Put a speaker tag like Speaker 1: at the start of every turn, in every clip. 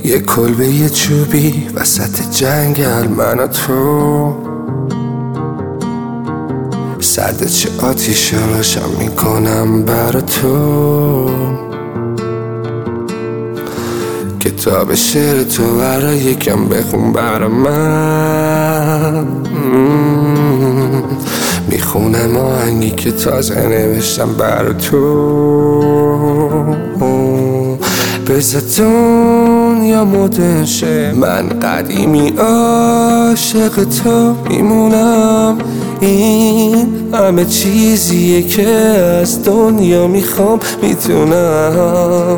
Speaker 1: یه کلبه یه چوبی وسط جنگل، من و تو سرد چه آتیش روشن میکنم برا تو. کتاب شعر تو برا یکم بخون برا من. میخونم آهنگی که تازه نوشتم برا تو. بذار دنیا مدرن شه، من قدیمی عاشق تو میمونم. این همه چیزیه که از دنیا میخوام میتونم.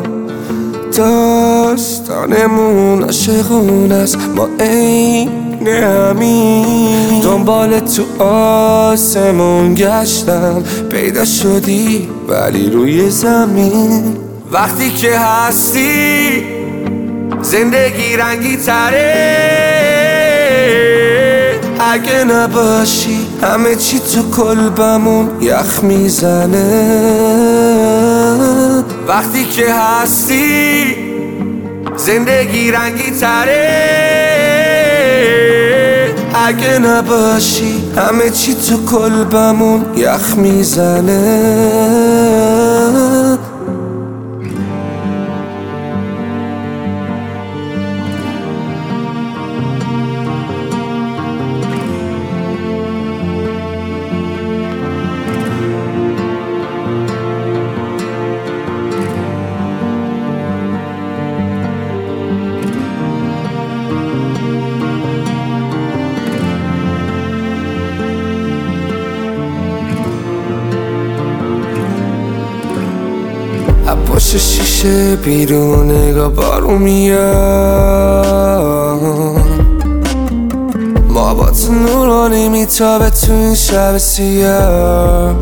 Speaker 1: داستانمون عاشقونه است، ما عین همین. دنبال تو آسمون گشتم، پیدا شدی ولی روی زمین. وقتی که هستی زندگی رنگی تره، اگه نباشی همه چی تو کلبمون یخ میزنه. وقتی که هستی زندگی رنگی تره، اگه نباشی همه چی تو کلبمون یخ میزنه. پشت شیشه بیرون نگاه بارون میاد. ما با تو نورانی میتابه تو این شب سیاه.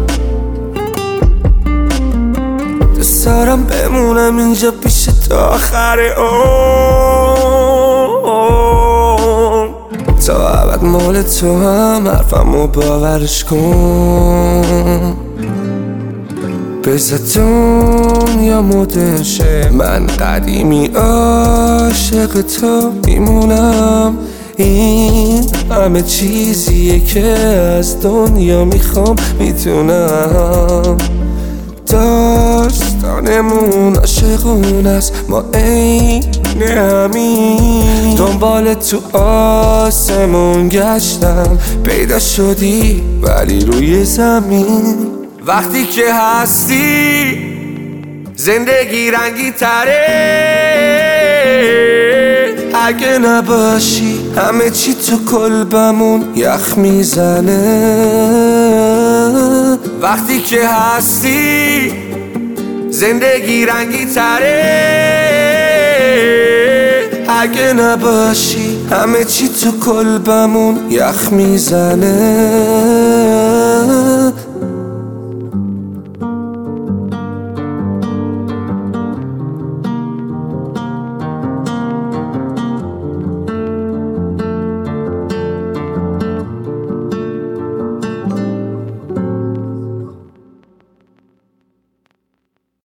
Speaker 1: دوست دارم بمونم اینجا پیش تا آخر عمر. تا ابد مال تو هم، حرفمو باورش کن. بذار دنیا مدرن شه، من قدیمی عاشق تو میمونم. این همه چیزیه که از دنیا میخوام میتونم. داستانمون عاشقونه است، ما عین همین. دنبال تو آسمون گشتم، پیدا شدی ولی روی زمین. وقتی که هستی زندگی رنگی تره، اگه نباشی همه چی تو کلبمون یخ میزنه. وقتی که هستی زندگی رنگی تره، اگه نباشی همه چی تو کلبمون یخ میزنه.